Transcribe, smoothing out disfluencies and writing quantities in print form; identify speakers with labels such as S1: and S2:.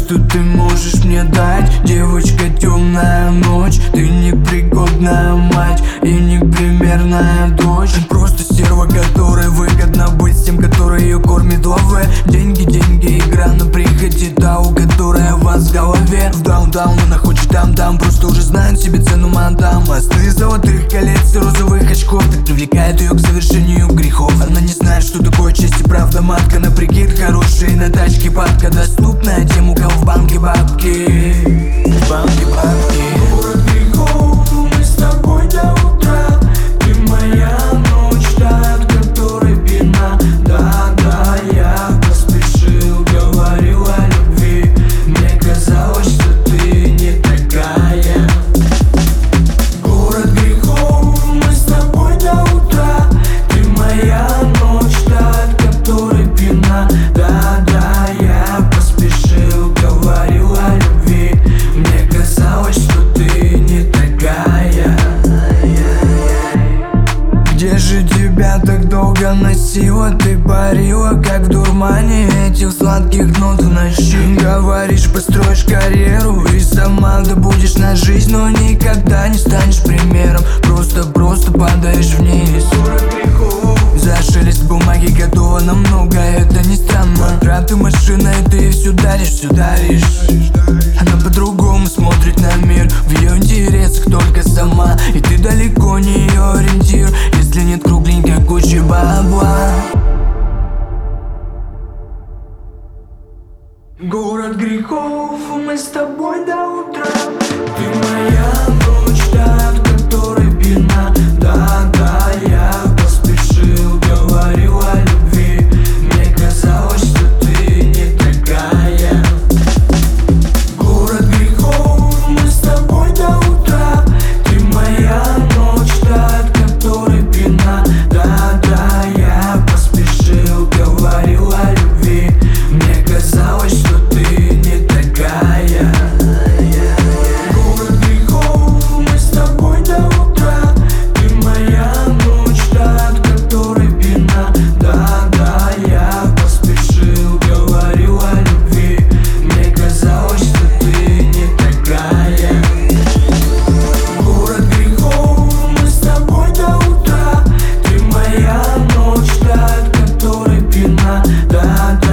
S1: что ты можешь мне дать? Девочка, темная ночь, ты непригодная мать и непримерная дочь. Просто стерва, которой выгодно быть с тем, который ее кормит лаве. Деньги, деньги, игра на приходе, та, у которой вас в голове. В даун-даун, она хочет там-там, просто уже знает себе цену мадам. Мосты золотых колец и розовых очков так привлекает ее к совершению грехов. Она не знает, что такое честь и правда, матка на прикид хороший, на тачке падка доступная тем, у кого в банке бабки. Банки, бабки. Город грехов, мы с тобой до утра. Ты моя ночь, та, от которой пьяна. Да-да, я поспешил, говорил о любви. Мне казалось, что ты не такая. Город грехов, мы с тобой до утра. Ты моя ночь, та, от которой пьяна. Да-да, я поспешил, говорил о любви. Мне казалось, что ты не такая. Где же тебя так долго носила? Ты парила, как в дурмане этих сладких нот в ночи. Говоришь, построишь карьеру и сама добудешь на жизнь, но никогда не станешь примером. Просто падаешь вниз. За шелест бумаги готова на много, это не странно. Траты машина, и ты все даришь, все даришь. Она по-другому смотрит на мир, в ее интересах только сама. И ты далеко не ее ориентир, если нет кругленькой кучи бабла. Город грехов, мы с тобой до утра. Ты моя ночь, та, от которой пьяна. Да-да, я поспешил, говорил о любви. Мне казалось, что ты не такая. Город грехов, мы с тобой до утра. Ты моя ночь, та, от которой пьяна. Да-да, я поспешил, говорил о любви. Мне казалось, что ты не такая. Город грехов, мы с тобой до утра. Ты моя ночь, та, от которой пьяна. Да-да, я поспешил, говорил о любви. Мне казалось, что ты не такая. Город грехов, мы с тобой до утра. Ты моя ночь, та, от которой пьяна. Да-да.